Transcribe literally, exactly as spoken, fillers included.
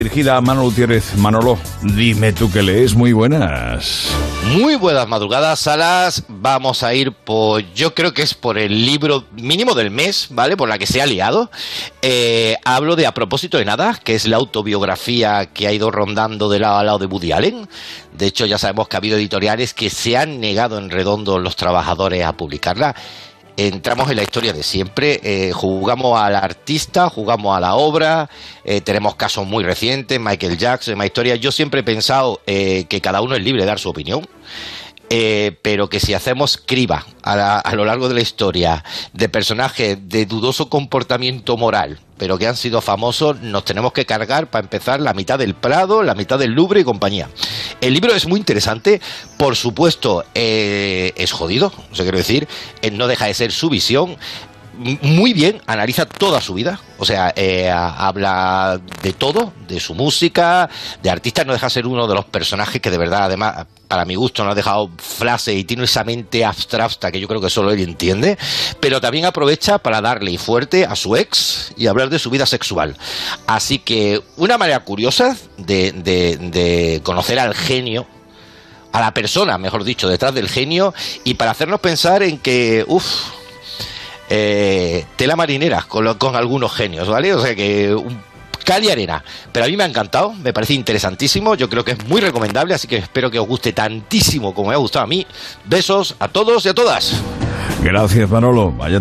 Dirigida a Manolo Gutiérrez. Manolo, dime tú qué lees. Muy buenas. Muy buenas madrugadas, Salas. Vamos a ir por, yo creo que es por el libro mínimo del mes, ¿vale? Por la que se ha liado. Eh, hablo de A propósito de nada, que es la autobiografía que ha ido rondando de lado a lado de Woody Allen. De hecho, ya sabemos que ha habido editoriales que se han negado en redondo los trabajadores a publicarla. Entramos en la historia de siempre, eh, jugamos al artista, jugamos a la obra, eh, tenemos casos muy recientes, Michael Jackson, más historias. Yo siempre he pensado eh, que cada uno es libre de dar su opinión, eh, pero que si hacemos criba a, la, a lo largo de la historia de personajes de dudoso comportamiento moral, pero que han sido famosos, nos tenemos que cargar, para empezar, la mitad del Prado, la mitad del Louvre y compañía. El libro es muy interesante, por supuesto, eh, es jodido, o sea, quiero decir, eh, no deja de ser su visión. Muy bien, analiza toda su vida, o sea, eh, habla de todo, de su música, de artistas. No deja de ser uno de los personajes que de verdad, además, para mi gusto, no ha dejado frase y tiene esa mente abstracta que yo creo que solo él entiende, pero también aprovecha para darle fuerte a su ex y hablar de su vida sexual. Así que una manera curiosa de, de, de conocer al genio, a la persona, mejor dicho, detrás del genio, y para hacernos pensar en que, uff, Eh, tela marinera con, lo, con algunos genios, ¿vale? O sea que un cal y arena, pero a mí me ha encantado, me parece interesantísimo, yo creo que es muy recomendable, así que espero que os guste tantísimo como me ha gustado a mí. Besos a todos y a todas. Gracias, Manolo. Vaya